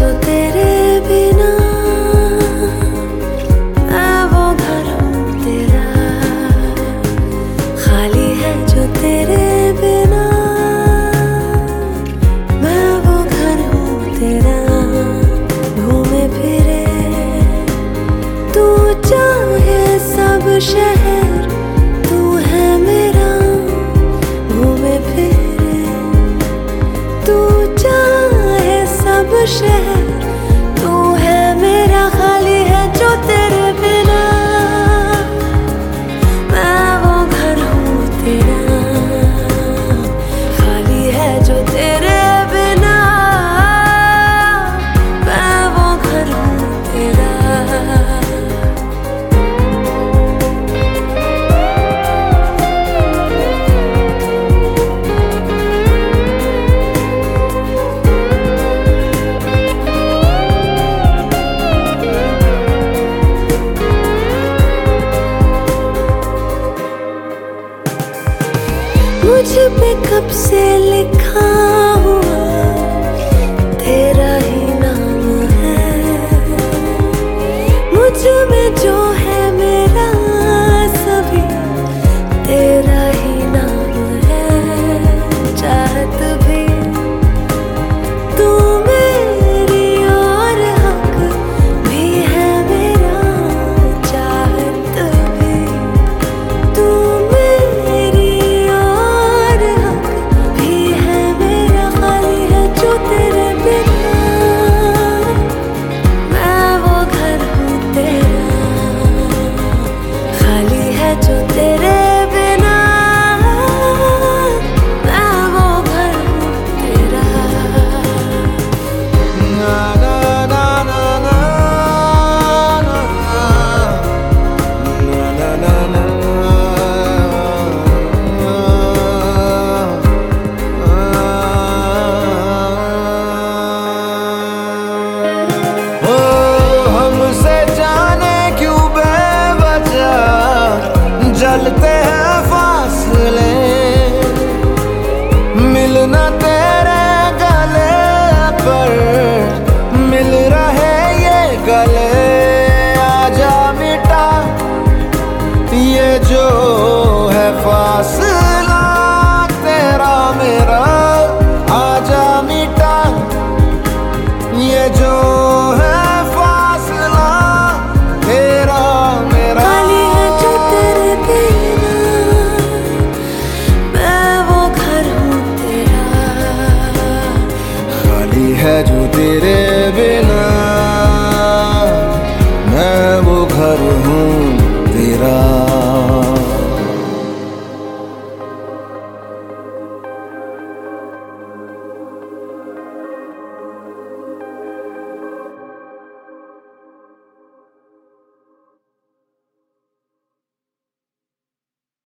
जो तेरे बिना, मैं वो घर हूँ तेरा। खाली है जो तेरे बिना, मैं वो घर हूँ तेरा। घूमे फिरे तू चाहे सब शहर, तू है मेरा। घूमे फिरे तू चाहे सब शहर, तू है मेरा। खाली है जो तेरे बिना, मैं वो घर हूँ तेरा। खाली है जो तेरे बिना, मैं वो घर हूँ तेरा। मुझ पे कब से लिखा हुआ तेरा ही नाम है। मुझ में जो है मेरा सभी तेरा ही नाम है। चाहत भी तू मेरी और हक भी है मेरा। चाहत भी तू मेरी और हक भी है मेरा। खाली है जो तेरे बिना, मैं वो घर हूँ तेरा। खाली है जो तेरे बिना, मैं वो घर हूँ तेरा। ना ना ना ना ना ना ना ना ना। ओ हमसे जाने क्यों बेवजह जलते हैं फासले। मिलना